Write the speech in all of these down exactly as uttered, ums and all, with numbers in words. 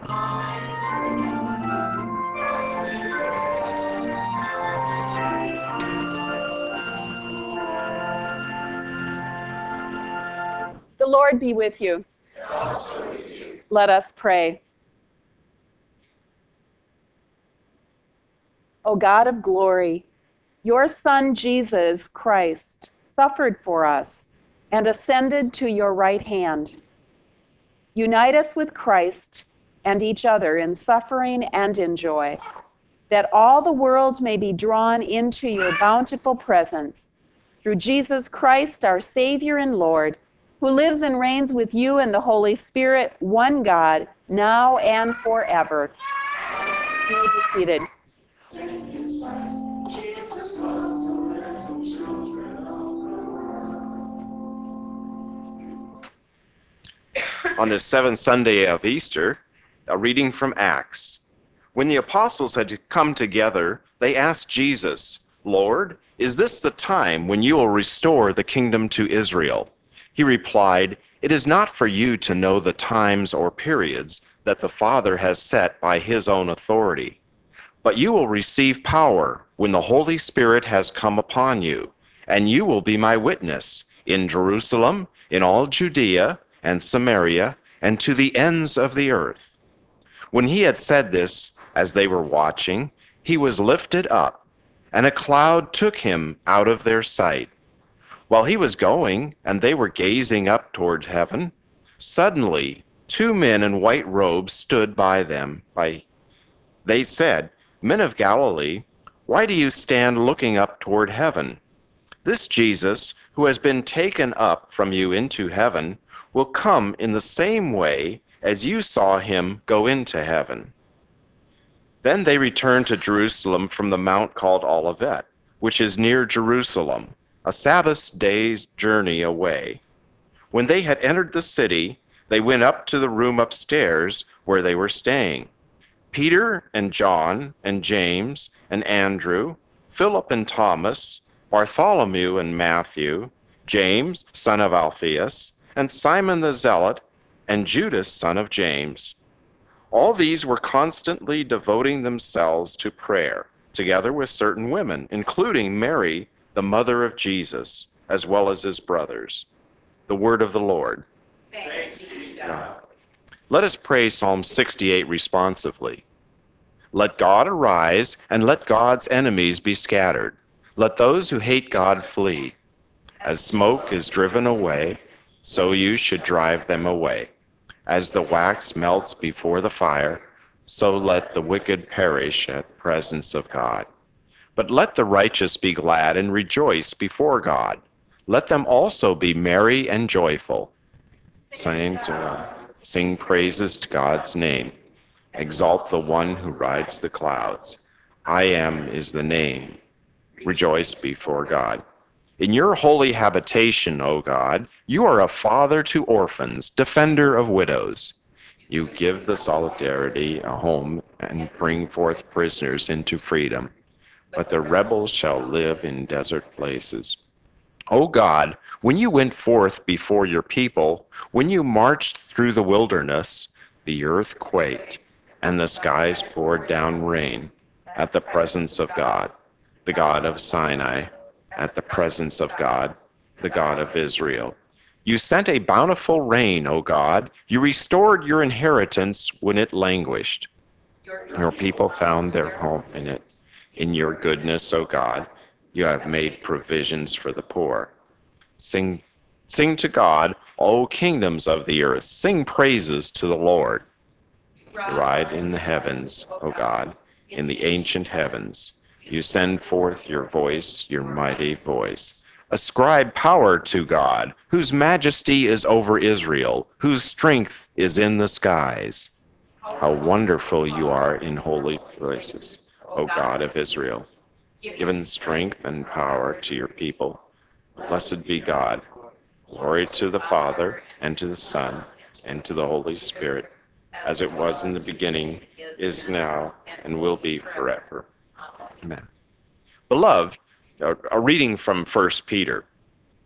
The Lord be with you. Let us pray. O God of glory, your Son Jesus Christ suffered for us and ascended to your right hand. Unite us with Christ and each other in suffering and in joy, that all the world may be drawn into your bountiful presence. Through Jesus Christ, our Savior and Lord, who lives and reigns with you and the Holy Spirit, one God, now and forever. You may be seated. On the seventh Sunday of Easter, a reading from Acts. When the apostles had come together, they asked Jesus, "Lord, is this the time when you will restore the kingdom to Israel?" He replied, "It is not for you to know the times or periods that the Father has set by his own authority. But you will receive power when the Holy Spirit has come upon you, and you will be my witness in Jerusalem, in all Judea and Samaria, and to the ends of the earth." When he had said this, as they were watching, he was lifted up, and a cloud took him out of their sight. While he was going, and they were gazing up toward heaven, suddenly two men in white robes stood by them. By They said, "Men of Galilee, why do you stand looking up toward heaven? This Jesus, who has been taken up from you into heaven, will come in the same way as you saw him go into heaven." Then they returned to Jerusalem from the mount called Olivet, which is near Jerusalem, a Sabbath day's journey away. When they had entered the city, they went up to the room upstairs where they were staying. Peter and John and James and Andrew, Philip and Thomas, Bartholomew and Matthew, James, son of Alphaeus, and Simon the Zealot, and Judas, son of James. All these were constantly devoting themselves to prayer, together with certain women, including Mary, the mother of Jesus, as well as his brothers. The word of the Lord. Thanks be to God. Let us pray Psalm sixty-eight responsively. Let God arise, and let God's enemies be scattered. Let those who hate God flee. As smoke is driven away, so you should drive them away. As the wax melts before the fire, so let the wicked perish at the presence of God. But let the righteous be glad and rejoice before God. Let them also be merry and joyful. Sing to God. Sing praises to God's name. Exalt the one who rides the clouds. I am is the name. Rejoice before God. In your holy habitation, O God, you are a father to orphans, defender of widows. You give the solidarity a home and bring forth prisoners into freedom. But the rebels shall live in desert places. O God, when you went forth before your people, when you marched through the wilderness, the earth quaked, and the skies poured down rain at the presence of God, the God of Sinai, at the presence of God, the God of Israel. You sent a bountiful rain, O God. You restored your inheritance when it languished. Your people found their home in it. In your goodness, O God, you have made provisions for the poor. Sing, sing to God, O kingdoms of the earth. Sing praises to the Lord. Ride in the heavens, O God, in the ancient heavens. You send forth your voice, your mighty voice. Ascribe power to God, whose majesty is over Israel, whose strength is in the skies. How wonderful you are in holy places, O God of Israel. Given strength and power to your people. Blessed be God. Glory to the Father, and to the Son, and to the Holy Spirit, as it was in the beginning, is now, and will be forever. Amen. Beloved, a reading from First Peter.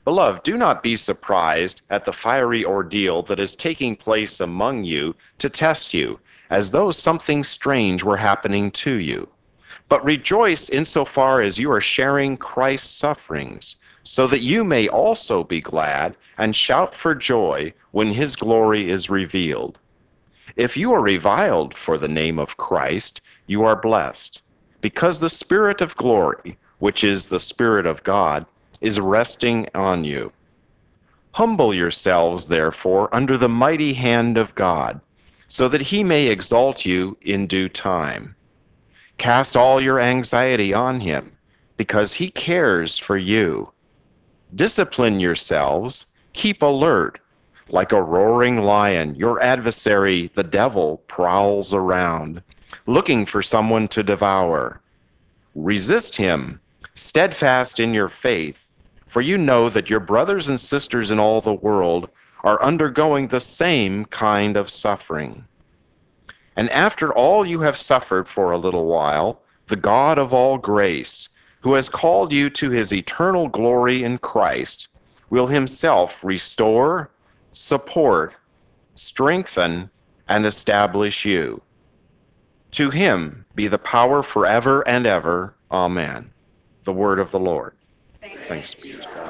Beloved, do not be surprised at the fiery ordeal that is taking place among you to test you, as though something strange were happening to you. But rejoice insofar as you are sharing Christ's sufferings, so that you may also be glad and shout for joy when his glory is revealed. If you are reviled for the name of Christ, you are blessed, because the Spirit of glory, which is the Spirit of God, is resting on you. Humble yourselves, therefore, under the mighty hand of God, so that he may exalt you in due time. Cast all your anxiety on him, because he cares for you. Discipline yourselves, keep alert. Like a roaring lion, your adversary, the devil, prowls around, looking for someone to devour. Resist him, steadfast in your faith, for you know that your brothers and sisters in all the world are undergoing the same kind of suffering. And after all you have suffered for a little while, the God of all grace, who has called you to his eternal glory in Christ, will himself restore, support, strengthen, and establish you. To him be the power forever and ever. Amen. The word of the Lord. Thanks, Thanks be to God.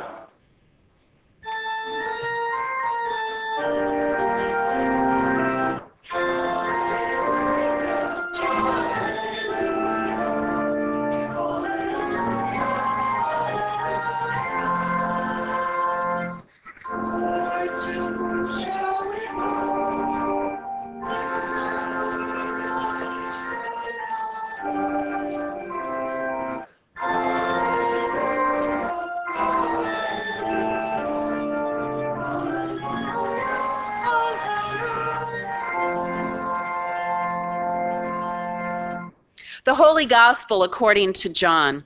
The Holy Gospel according to John.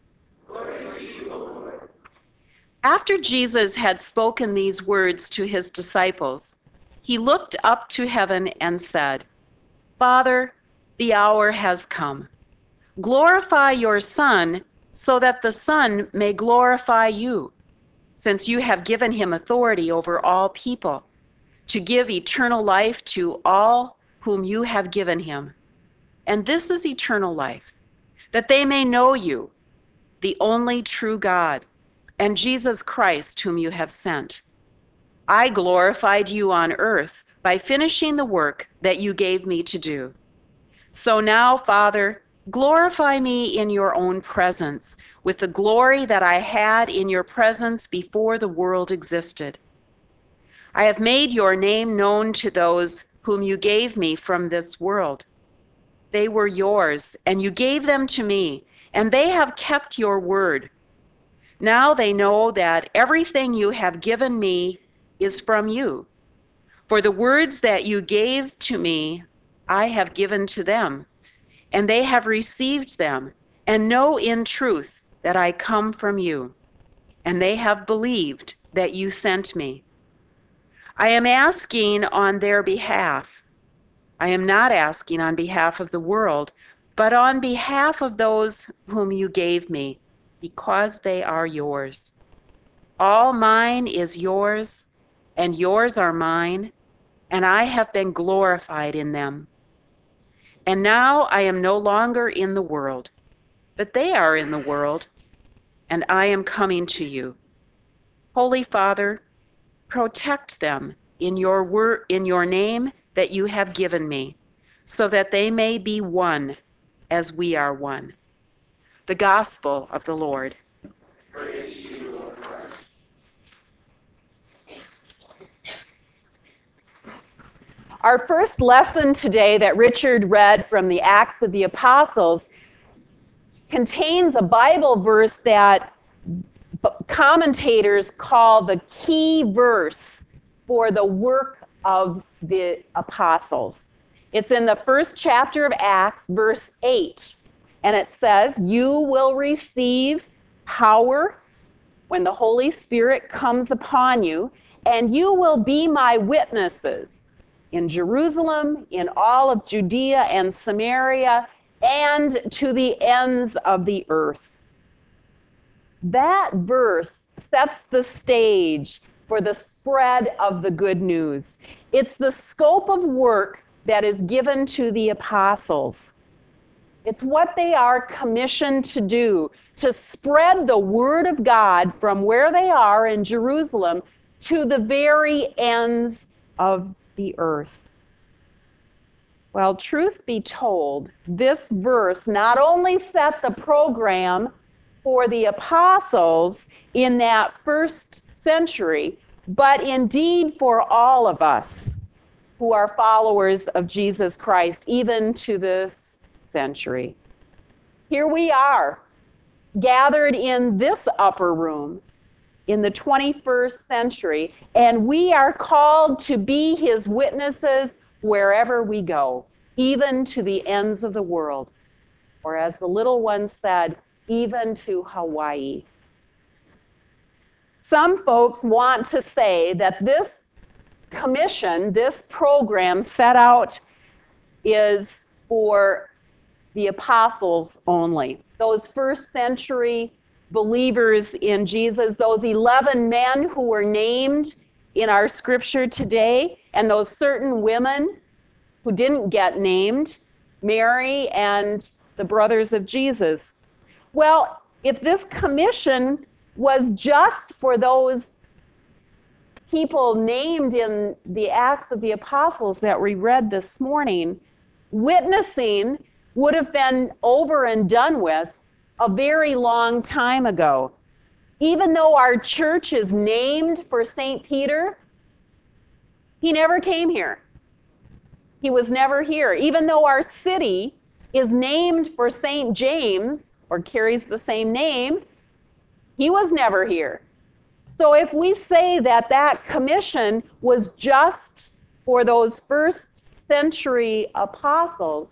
After Jesus had spoken these words to his disciples, he looked up to heaven and said, "Father, the hour has come. Glorify your Son, so that the Son may glorify you, since you have given him authority over all people, to give eternal life to all whom you have given him. And this is eternal life, that they may know you, the only true God, and Jesus Christ whom you have sent. I glorified you on earth by finishing the work that you gave me to do. So now, Father, glorify me in your own presence, with the glory that I had in your presence before the world existed. I have made your name known to those whom you gave me from this world. They were yours, and you gave them to me, and they have kept your word. Now they know that everything you have given me is from you. For the words that you gave to me, I have given to them, and they have received them, and know in truth that I come from you, and they have believed that you sent me. I am asking on their behalf. I am not asking on behalf of the world, but on behalf of those whom you gave me, because they are yours. All mine is yours, and yours are mine, and I have been glorified in them. And now I am no longer in the world, but they are in the world, and I am coming to you. Holy Father, protect them in your word, in your name that you have given me, so that they may be one as we are one. The Gospel of the Lord. Praise you, Lord Christ. Our first lesson today that Richard read from the Acts of the Apostles contains a Bible verse that commentators call the key verse for the work of the apostles. It's in the first chapter of Acts, verse eight, and it says, "You will receive power when the Holy Spirit comes upon you, and you will be my witnesses in Jerusalem, in all of Judea and Samaria, and to the ends of the earth." That verse sets the stage for the spread of the good news. It's the scope of work that is given to the apostles. It's what they are commissioned to do, to spread the word of God from where they are in Jerusalem to the very ends of the earth. Well, truth be told, this verse not only set the program for the apostles in that first century, but indeed for all of us who are followers of Jesus Christ, even to this century. Here we are, gathered in this upper room in the twenty-first century, and we are called to be his witnesses wherever we go, even to the ends of the world, or as the little one said, even to Hawaii. Some folks want to say that this commission, this program set out is for the apostles only. Those first century believers in Jesus, those eleven men who were named in our scripture today, and those certain women who didn't get named, Mary and the brothers of Jesus. Well, if this commission was just for those people named in the Acts of the Apostles that we read this morning, witnessing would have been over and done with a very long time ago. Even though our church is named for Saint Peter, he never came here. He was never here. Even though our city is named for Saint James, or carries the same name, he was never here. So if we say that that commission was just for those first century apostles,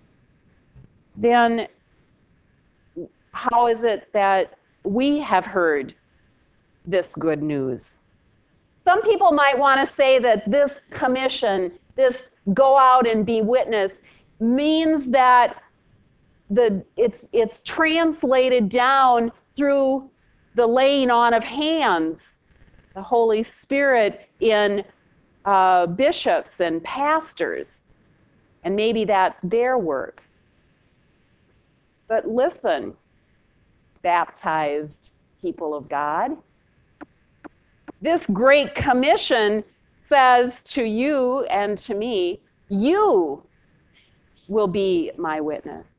then how is it that we have heard this good news? Some people might want to say that this commission, this go out and be witness, means that the it's it's translated down through the laying on of hands, the Holy Spirit in uh, bishops and pastors, and maybe that's their work. But listen, baptized people of God, this great commission says to you and to me, you will be my witness.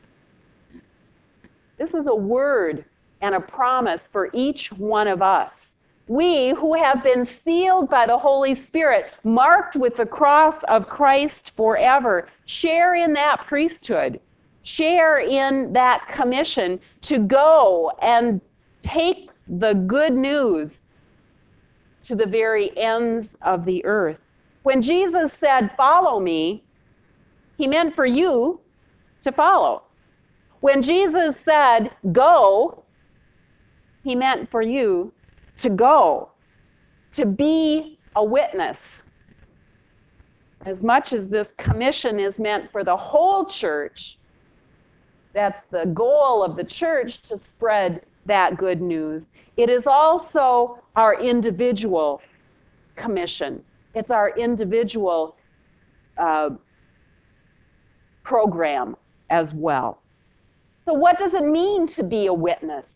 This is a word and a promise for each one of us. We who have been sealed by the Holy Spirit, marked with the cross of Christ forever, share in that priesthood, share in that commission to go and take the good news to the very ends of the earth. When Jesus said, "Follow me," he meant for you to follow. When Jesus said, "Go," he meant for you to go, to be a witness. As much as this commission is meant for the whole church, that's the goal of the church, to spread that good news, it is also our individual commission. It's our individual uh, program as well. So what does it mean to be a witness?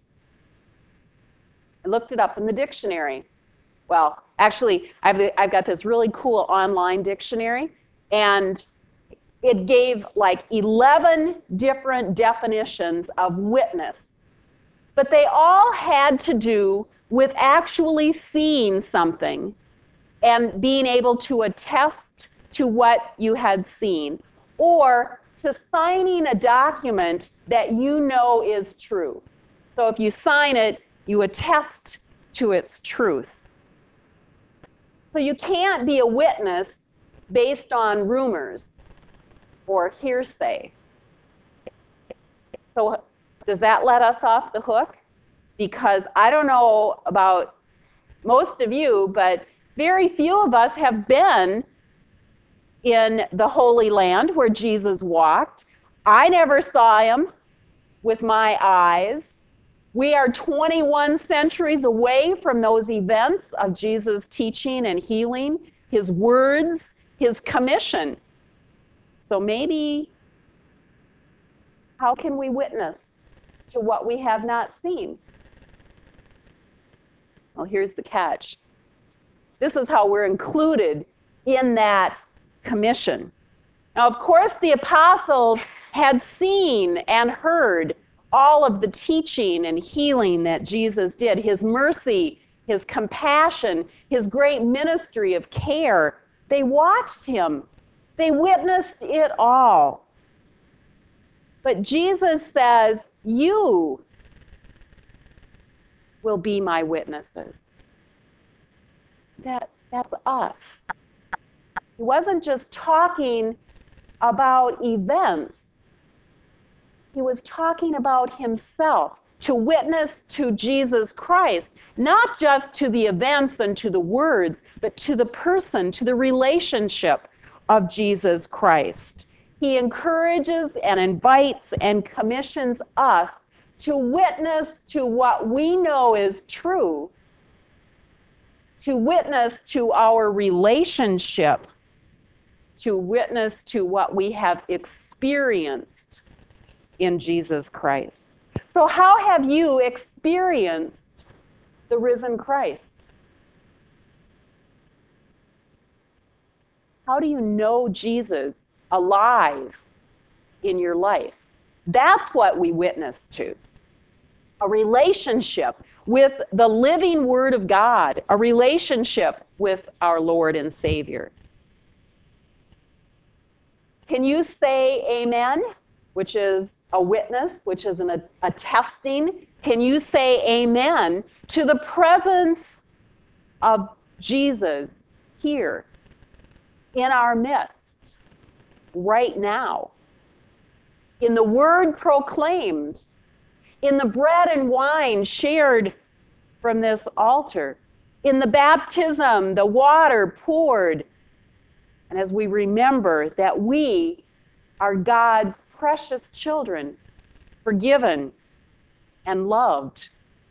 I looked it up in the dictionary. Well, actually, I've, I've got this really cool online dictionary, and it gave like eleven different definitions of witness. But they all had to do with actually seeing something and being able to attest to what you had seen, or to signing a document that you know is true. So if you sign it, you attest to its truth. So you can't be a witness based on rumors or hearsay. So does that let us off the hook? Because I don't know about most of you, but very few of us have been in the Holy Land where Jesus walked. I never saw him with my eyes. We are twenty-one centuries away from those events of Jesus' teaching and healing, his words, his commission. So maybe, how can we witness to what we have not seen? Well, here's the catch. This is how we're included in that commission. Now, of course, the apostles had seen and heard all of the teaching and healing that Jesus did, his mercy, his compassion, his great ministry of care. They watched him. They witnessed it all. But Jesus says, you will be my witnesses. That, that's us. He wasn't just talking about events. He was talking about himself, to witness to Jesus Christ, not just to the events and to the words, but to the person, to the relationship of Jesus Christ. He encourages and invites and commissions us to witness to what we know is true, to witness to our relationship, to witness to what we have experienced in Jesus Christ. So how have you experienced the risen Christ? How do you know Jesus alive in your life? That's what we witness to. A relationship with the living Word of God, a relationship with our Lord and Savior. Can you say amen, which is a witness, which is an attesting? Can you say amen to the presence of Jesus here in our midst right now? In the word proclaimed, in the bread and wine shared from this altar, in the baptism, the water poured, and as we remember that we are God's precious children, forgiven and loved.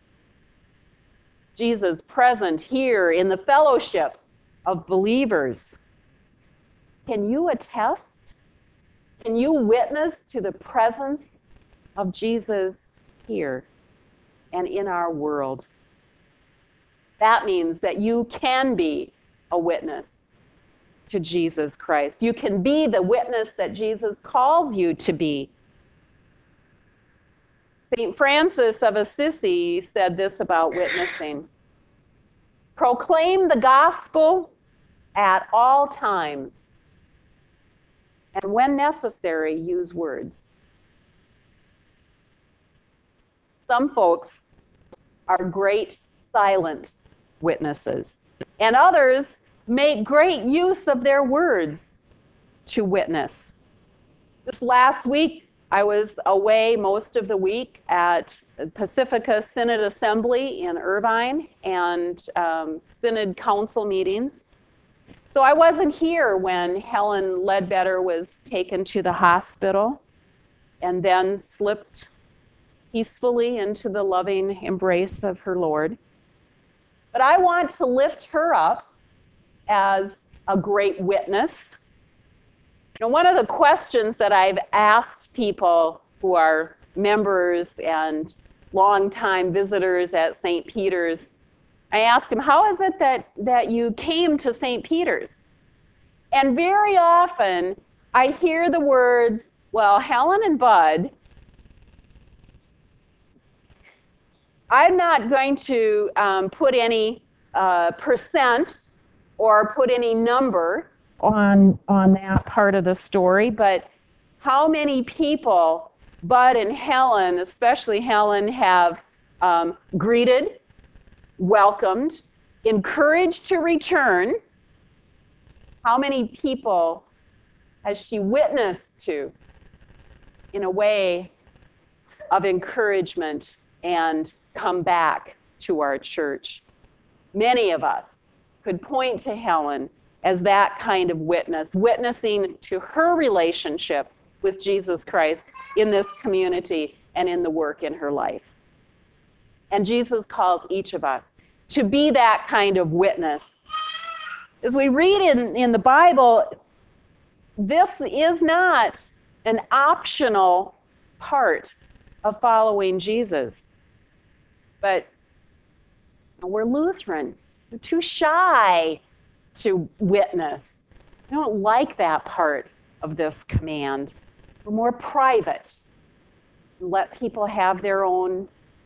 Jesus present here in the fellowship of believers. Can you attest? Can you witness to the presence of Jesus here and in our world? That means that you can be a witness to Jesus Christ. You can be the witness that Jesus calls you to be. Saint Francis of Assisi said this about witnessing: proclaim the gospel at all times, and when necessary, use words. Some folks are great silent witnesses, and others make great use of their words to witness. This last week, I was away most of the week at Pacifica Synod Assembly in Irvine and um, Synod Council meetings. So I wasn't here when Helen Ledbetter was taken to the hospital and then slipped peacefully into the loving embrace of her Lord. But I want to lift her up as a great witness. You know, one of the questions that I've asked people who are members and longtime visitors at Saint Peter's, I ask them, how is it that, that you came to Saint Peter's? And very often I hear the words, well, Helen and Bud, I'm not going to um, put any uh, percent or put any number on, on that part of the story, but how many people Bud and Helen, especially Helen, have um, greeted, welcomed, encouraged to return? How many people has she witnessed to in a way of encouragement and come back to our church? Many of us could point to Helen as that kind of witness, witnessing to her relationship with Jesus Christ in this community and in the work in her life. And Jesus calls each of us to be that kind of witness. As we read in, in the Bible, this is not an optional part of following Jesus. But we're Lutheran. We're too shy to witness. We don't like that part of this command. We're more private. Let people have their own.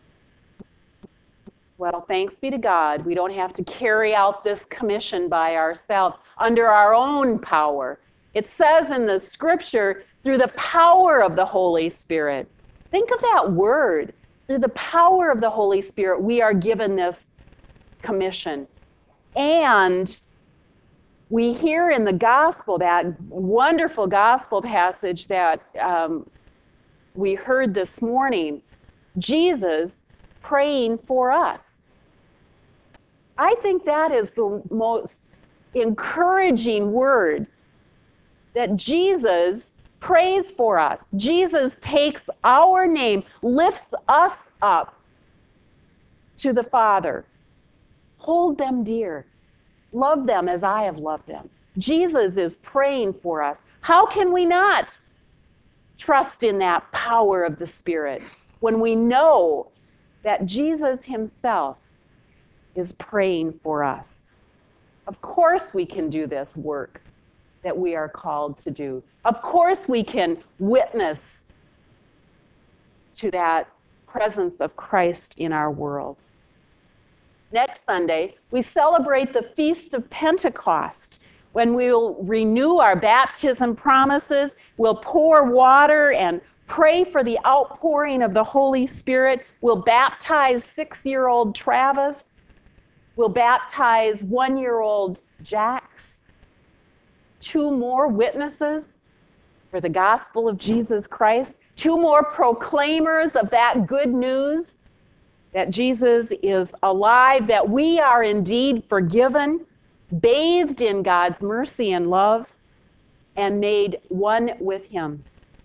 Well, thanks be to God, we don't have to carry out this commission by ourselves under our own power. It says in the scripture, through the power of the Holy Spirit. Think of that word. Through the power of the Holy Spirit, we are given this commission. And we hear in the gospel, that wonderful gospel passage that um, we heard this morning, Jesus praying for us. I think that is the most encouraging word, that Jesus prays for us. Jesus takes our name, lifts us up to the Father. Hold them dear. Love them as I have loved them. Jesus is praying for us. How can we not trust in that power of the Spirit when we know that Jesus himself is praying for us? Of course we can do this work that we are called to do. Of course we can witness to that presence of Christ in our world. Next Sunday, we celebrate the Feast of Pentecost, when we will renew our baptism promises, we'll pour water and pray for the outpouring of the Holy Spirit. We'll baptize six-year-old Travis. We'll baptize one-year-old Jax. Two more witnesses for the gospel of Jesus Christ. Two more proclaimers of that good news, that Jesus is alive, that we are indeed forgiven, bathed in God's mercy and love, and made one with him.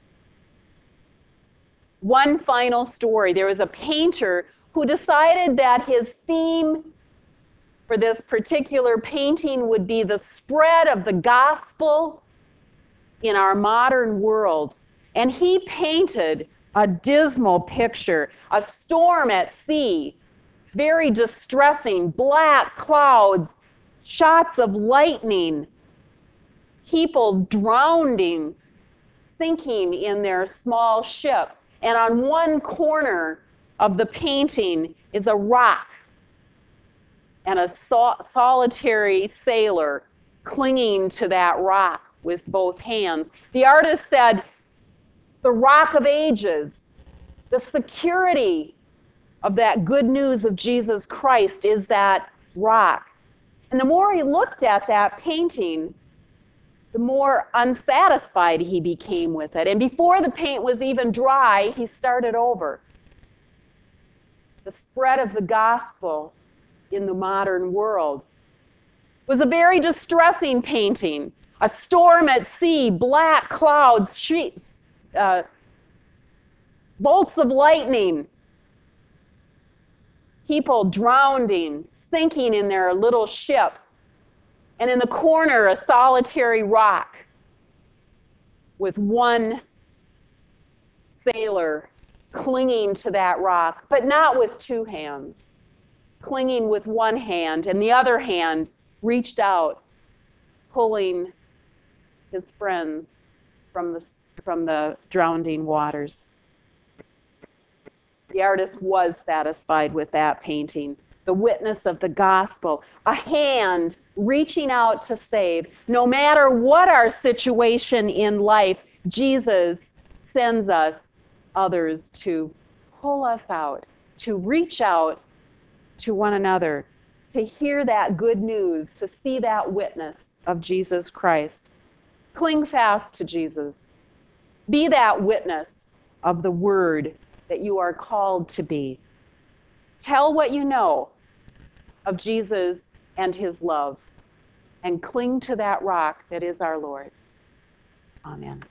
One final story. There was a painter who decided that his theme for this particular painting would be the spread of the gospel in our modern world. And he painted a dismal picture, a storm at sea, very distressing, black clouds, shots of lightning, people drowning, sinking in their small ship. And on one corner of the painting is a rock and a sol- solitary sailor clinging to that rock with both hands. The artist said, the rock of ages, the security of that good news of Jesus Christ is that rock. And the more he looked at that painting, the more unsatisfied he became with it. And before the paint was even dry, he started over. The spread of the gospel in the modern world was a very distressing painting. A storm at sea, black clouds, sheets, uh, bolts of lightning, people drowning, sinking in their little ship, and in the corner a solitary rock with one sailor clinging to that rock, but not with two hands, clinging with one hand, and the other hand reached out, pulling his friends from the, from the drowning waters. The artist was satisfied with that painting. The witness of the gospel, a hand reaching out to save. No matter what our situation in life, Jesus sends us others to pull us out, to reach out to one another, to hear that good news, to see that witness of Jesus Christ. Cling fast to Jesus. Be that witness of the word that you are called to be. Tell what you know of Jesus and his love, and cling to that rock that is our Lord. Amen.